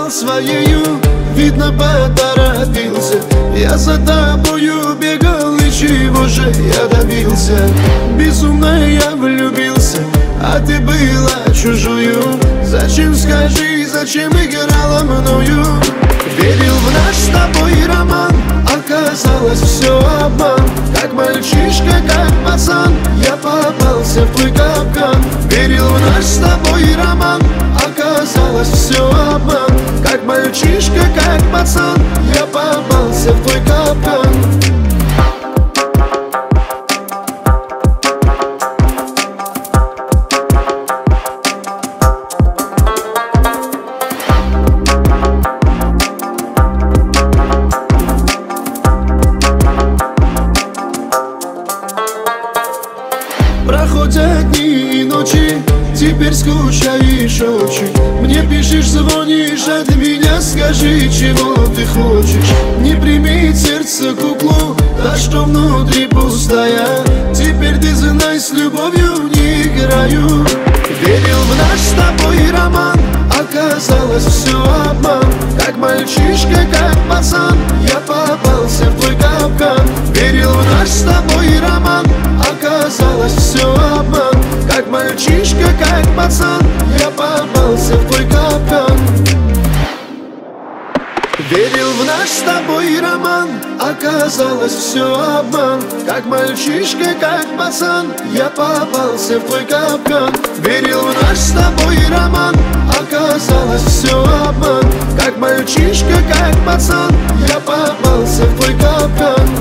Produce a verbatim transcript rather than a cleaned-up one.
назвал своею, видно, поторопился. Я за тобою бегал, и чего же я добился? Безумно я влюбился, а ты была чужую. Зачем, скажи, зачем играла мною? Верил в наш с тобой роман, оказалось все обман. Как мальчишка, как пацан, я попался в твой капкан. Верил в наш с тобой роман, оказалось все обман. Как мальчишка, как пацан, я попался в твой капкан. Проходят дни и ночи, теперь скучаешь очень. Мне пишешь, звонишь, от меня скажи, чего ты хочешь. Не прими сердце куклу, та, что внутри пустая. Теперь ты знай, с любовью не играю. Верил в наш с тобой роман, оказалось все обман. Как мальчишка, как пацан, я попался в твой капкан. Верил в наш с тобой роман, оказалось все обман. Как мальчишка, как пацан, я попался в твой капкан. Верил в наш с тобой роман, оказалось все обман. Как мальчишка, как пацан, я попался в твой капкан. Верил в наш с тобой роман, оказалось все обман. Как мальчишка, как пацан, я попался в твой капкан.